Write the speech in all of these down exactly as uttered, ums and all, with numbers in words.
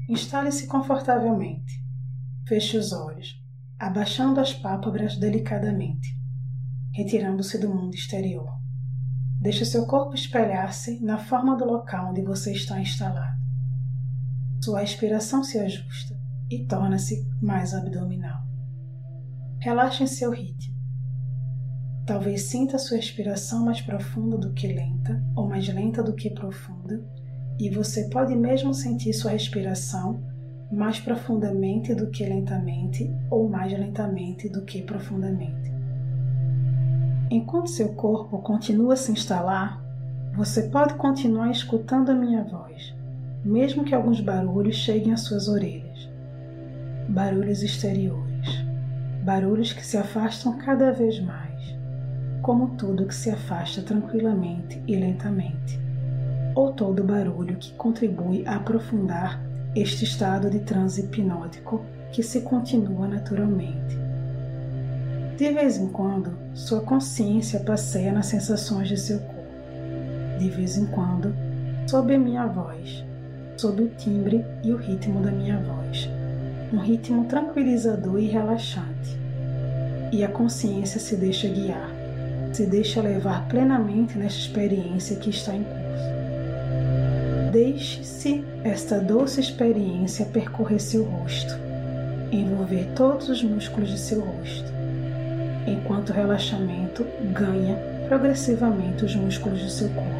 Instale-se confortavelmente. Feche os olhos, abaixando as pálpebras delicadamente, retirando-se do mundo exterior. Deixe seu corpo espelhar-se na forma do local onde você está instalado. Sua respiração se ajusta e torna-se mais abdominal. Relaxe em seu ritmo. Talvez sinta sua respiração mais profunda do que lenta, ou mais lenta do que profunda, e você pode mesmo sentir sua respiração mais profundamente do que lentamente, ou mais lentamente do que profundamente. Enquanto seu corpo continua a se instalar, você pode continuar escutando a minha voz, mesmo que alguns barulhos cheguem às suas orelhas. Barulhos exteriores, barulhos que se afastam cada vez mais, como tudo que se afasta tranquilamente e lentamente, ou todo barulho que contribui a aprofundar este estado de transe hipnótico que se continua naturalmente. De vez em quando, sua consciência passeia nas sensações de seu corpo. De vez em quando, sob a minha voz, sob o timbre e o ritmo da minha voz, um ritmo tranquilizador e relaxante. E a consciência se deixa guiar, se deixa levar plenamente nesta experiência que está em curso. Deixe-se esta doce experiência percorrer seu rosto, envolver todos os músculos de seu rosto, enquanto o relaxamento ganha progressivamente os músculos do seu corpo.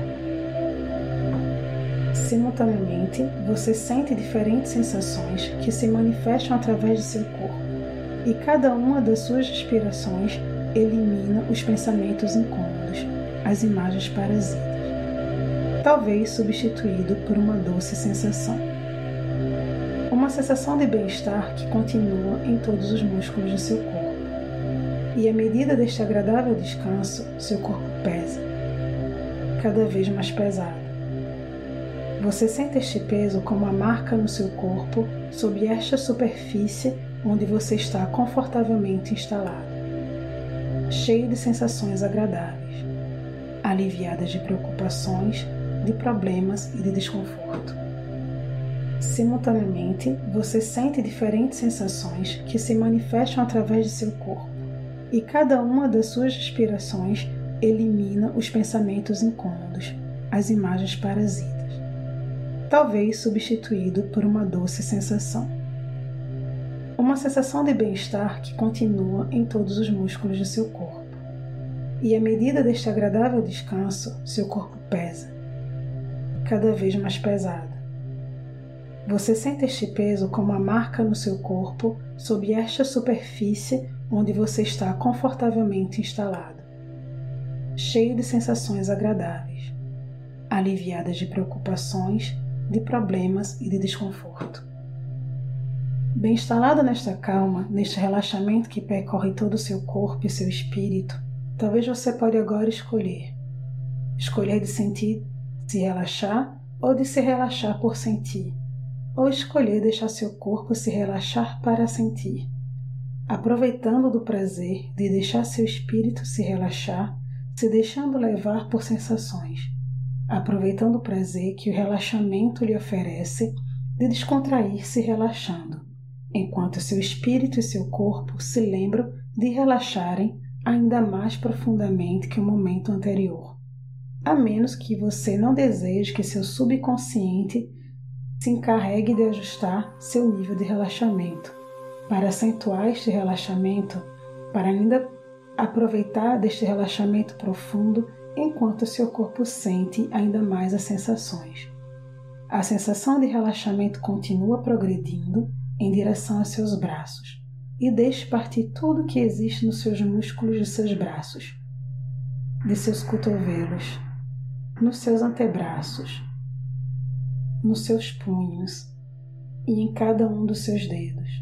Simultaneamente, você sente diferentes sensações que se manifestam através de seu corpo, e cada uma das suas respirações elimina os pensamentos incômodos, as imagens parasitas, talvez substituído por uma doce sensação. Uma sensação de bem-estar que continua em todos os músculos do seu corpo. E à medida deste agradável descanso, seu corpo pesa, cada vez mais pesado. Você sente este peso como uma marca no seu corpo sob esta superfície onde você está confortavelmente instalado, cheio de sensações agradáveis, aliviadas de preocupações, de problemas e de desconforto. Simultaneamente, você sente diferentes sensações que se manifestam através de seu corpo, e cada uma das suas respirações elimina os pensamentos incômodos, as imagens parasitas, talvez substituído por uma doce sensação. Uma sensação de bem-estar que continua em todos os músculos do seu corpo. E à medida deste agradável descanso, seu corpo pesa, cada vez mais pesado. Você sente este peso como uma marca no seu corpo sob esta superfície onde você está confortavelmente instalado, cheio de sensações agradáveis, aliviadas de preocupações, de problemas e de desconforto. Bem instalado nesta calma, neste relaxamento que percorre todo o seu corpo e seu espírito, talvez você pode agora escolher. Escolher de sentir, se relaxar, ou de se relaxar por sentir, ou escolher deixar seu corpo se relaxar para sentir, aproveitando do prazer de deixar seu espírito se relaxar, se deixando levar por sensações, aproveitando o prazer que o relaxamento lhe oferece de descontrair-se relaxando, enquanto seu espírito e seu corpo se lembram de relaxarem ainda mais profundamente que o momento anterior, a menos que você não deseje que seu subconsciente se encarregue de ajustar seu nível de relaxamento, para acentuar este relaxamento, para ainda aproveitar deste relaxamento profundo enquanto seu corpo sente ainda mais as sensações. A sensação de relaxamento continua progredindo em direção aos seus braços e deixe partir tudo que existe nos seus músculos de seus braços, de seus cotovelos, nos seus antebraços, nos seus punhos e em cada um dos seus dedos.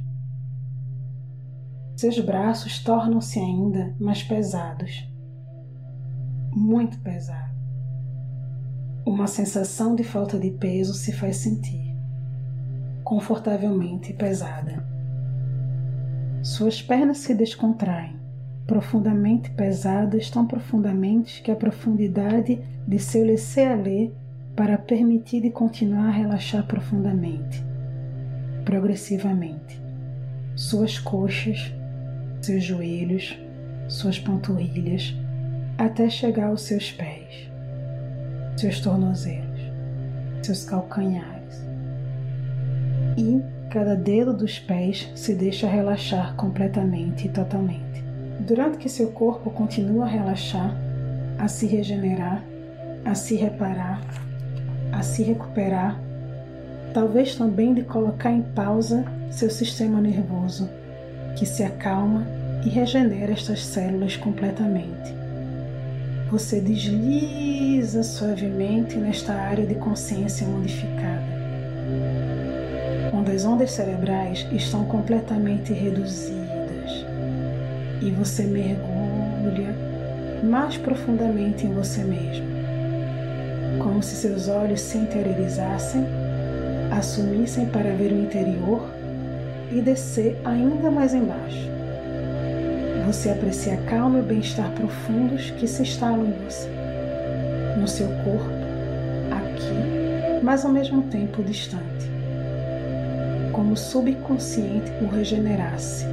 Seus braços tornam-se ainda mais pesados, muito pesados. Uma sensação de falta de peso se faz sentir, confortavelmente pesada. Suas pernas se descontraem, profundamente pesadas, tão profundamente que a profundidade de seu laisser-aller para permitir de continuar a relaxar profundamente. progressivamente, suas coxas, seus joelhos, suas panturrilhas, até chegar aos seus pés, seus tornozelos, seus calcanhares. E cada dedo dos pés se deixa relaxar completamente e totalmente. Durante que seu corpo continua a relaxar, a se regenerar, a se reparar, a se recuperar, talvez também de colocar em pausa seu sistema nervoso, que se acalma e regenera estas células completamente. Você desliza suavemente nesta área de consciência modificada, onde as ondas cerebrais estão completamente reduzidas e você mergulha mais profundamente em você mesmo, como se seus olhos se interiorizassem, assumissem para ver o interior e descer ainda mais embaixo. Você aprecia a calma e o bem-estar profundos que se instalam em você, no seu corpo, aqui, mas ao mesmo tempo distante, como o subconsciente o regenerasse.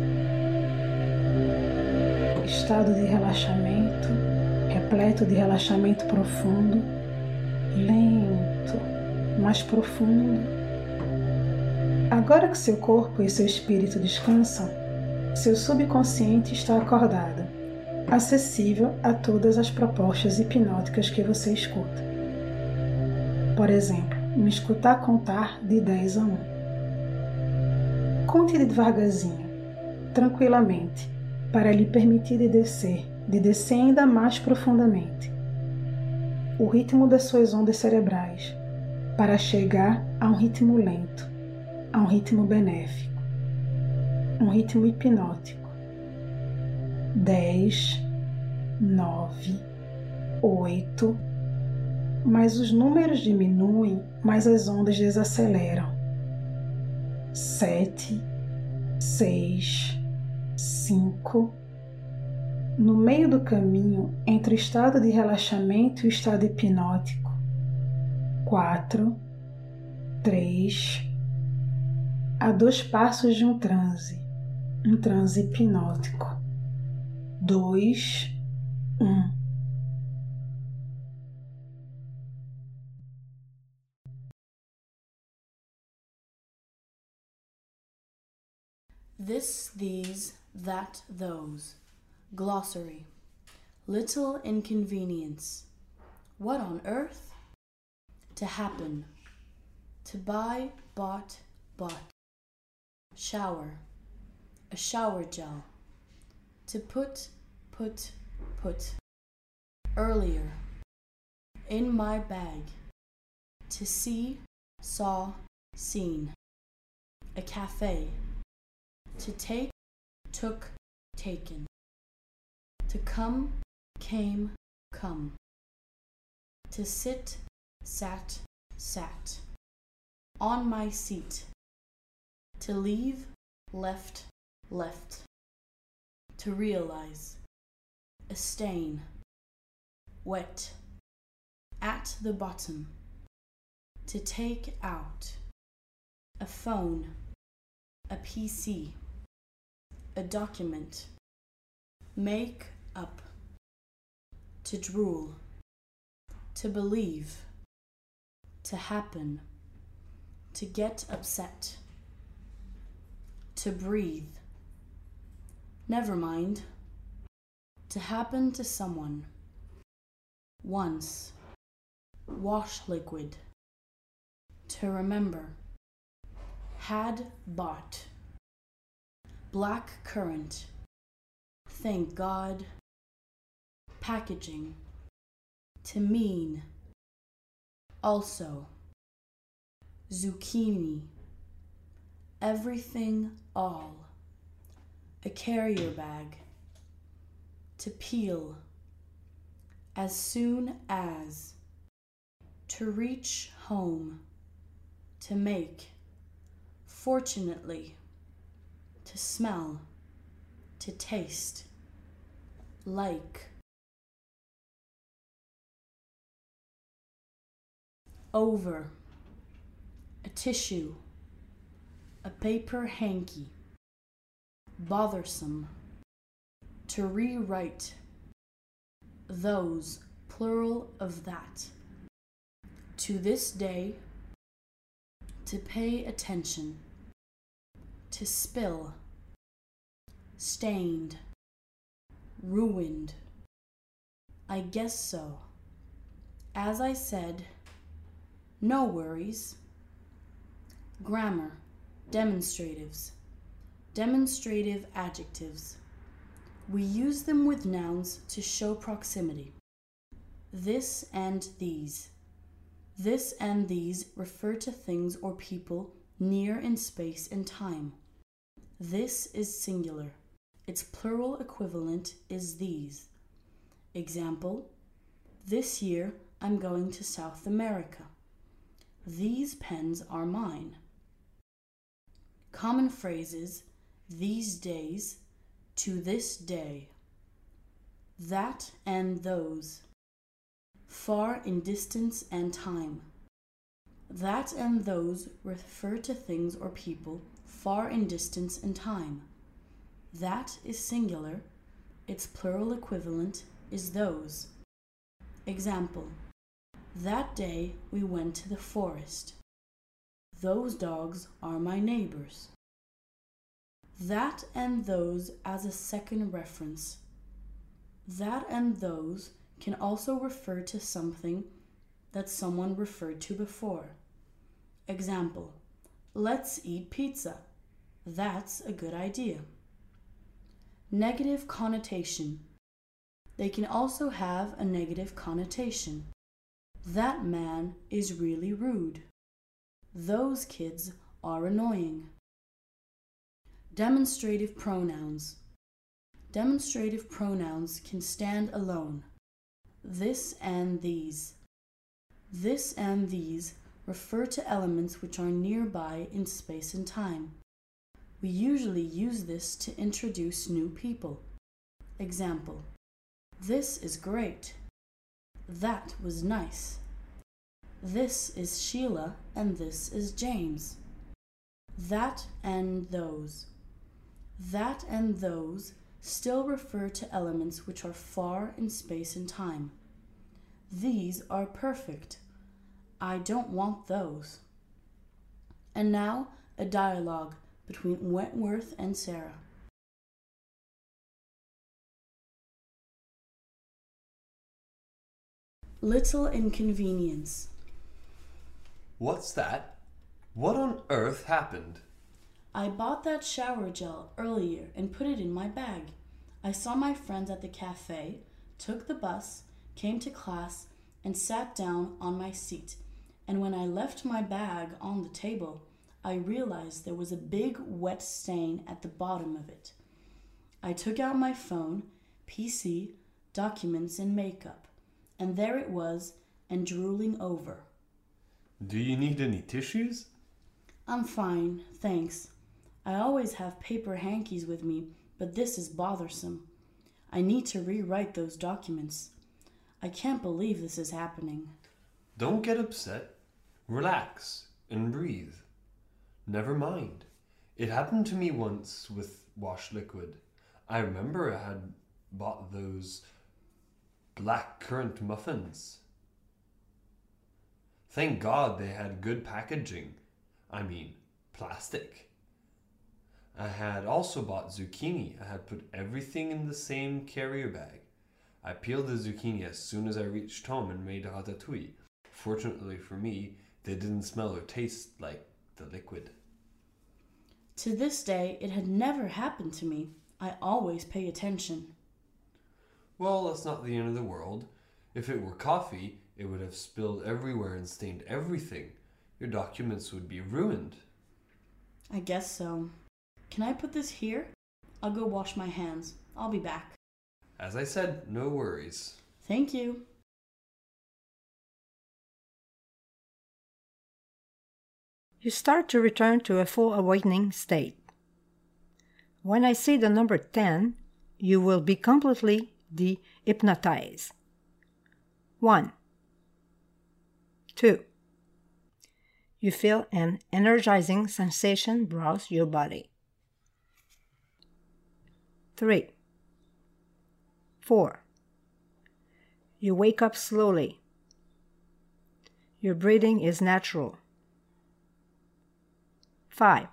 Estado de relaxamento, repleto de relaxamento profundo, lento, mais profundo. Agora que seu corpo e seu espírito descansam, seu subconsciente está acordado, acessível a todas as propostas hipnóticas que você escuta. Por exemplo, me escutar contar de dez a um. Conte devagarzinho, tranquilamente, para lhe permitir de descer, de descer ainda mais profundamente. O ritmo das suas ondas cerebrais, para chegar a um ritmo lento, a um ritmo benéfico, um ritmo hipnótico. Dez, nove, oito, mas os números diminuem, mas as ondas desaceleram. Sete, seis, cinco. No meio do caminho entre o estado de relaxamento e o estado hipnótico. Quatro, três. A dois passos de um transe, um transe hipnótico. Dois, um. This, these, that, those. Glossary. Little inconvenience. What on earth? To happen. To buy, bought, bought. Shower. A shower gel. To put, put, put. Earlier. In my bag. To see, saw, seen. A cafe. To take, took, taken. To come, came, come. To sit, sat, sat. On my seat. To leave, left, left. To realize. A stain. Wet. At the bottom. To take out. A phone. A P C. A document. Make up. To drool. To believe. To happen. To get upset. To breathe. Never mind. To happen to someone. Once. Wash liquid. To remember. Had bought. Black currant. Thank God. Packaging. To mean. Also. Zucchini. Everything all. A carrier bag. To peel. As soon as. To reach home. To make. Fortunately. To smell. To taste. Like. Over. A tissue. a paper hanky. Bothersome. To rewrite. Those, plural of that. To this day. To pay attention. To spill. Stained. Ruined. I guess so. As I said, no worries. Grammar. Demonstratives. Demonstrative adjectives. We use them with nouns to show proximity. This and these. This and these refer to things or people near in space and time. This is singular. Its plural equivalent is these. Example, this year I'm going to South America. These pens are mine. Common phrases, these days, to this day. That and those. Far in distance and time. That and those refer to things or people far in distance and time. That is singular. Its plural equivalent is those. Example, that day we went to the forest. Those dogs are my neighbors. That and those as a second reference. That and those can also refer to something that someone referred to before. Example, let's eat pizza. That's a good idea. Negative connotation. They can also have a negative connotation. That man is really rude. Those kids are annoying. Demonstrative pronouns. Demonstrative pronouns can stand alone. This and these. This and these refer to elements which are nearby in space and time. We usually use this to introduce new people. Example, this is great. That was nice. This is Sheila and this is James. That and those. That and those still refer to elements which are far in space and time. These are perfect. I don't want those. And now a dialogue between Wentworth and Sarah. Little inconvenience. What's that? What on earth happened? I bought that shower gel earlier and put it in my bag. I saw my friends at the cafe, took the bus, came to class, and sat down on my seat. And when I left my bag on the table, I realized there was a big wet stain at the bottom of it. I took out my phone, P C, documents, and makeup, and there it was, and drooling over. Do you need any tissues? I'm fine, thanks. I always have paper hankies with me, but this is bothersome. I need to rewrite those documents. I can't believe this is happening. Don't get upset. Relax and breathe. Never mind. It happened to me once with wash liquid. I remember I had bought those black currant muffins. Thank God they had good packaging. I mean, plastic. I had also bought zucchini. I had put everything in the same carrier bag. I peeled the zucchini as soon as I reached home and made ratatouille. Fortunately for me, they didn't smell or taste like the liquid. To this day, it had never happened to me. I always pay attention. Well, that's not the end of the world. If it were coffee, it would have spilled everywhere and stained everything. Your documents would be ruined. I guess so. Can I put this here? I'll go wash my hands. I'll be back. As I said, no worries. Thank you. You start to return to a full awakening state. When I say the number ten, you will be completely de-hypnotized. One. Two. You feel an energizing sensation browse your body. Three. Four. You wake up slowly. Your breathing is natural. Five.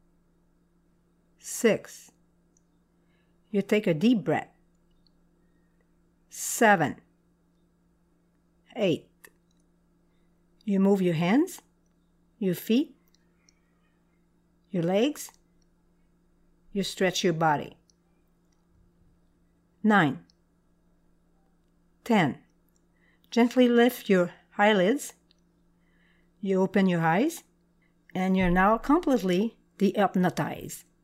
Six. You take a deep breath. Seven. Eight. You move your hands, your feet, your legs. You stretch your body. Nine. Ten. Gently lift your eyelids. You open your eyes, and you're now completely dehypnotized.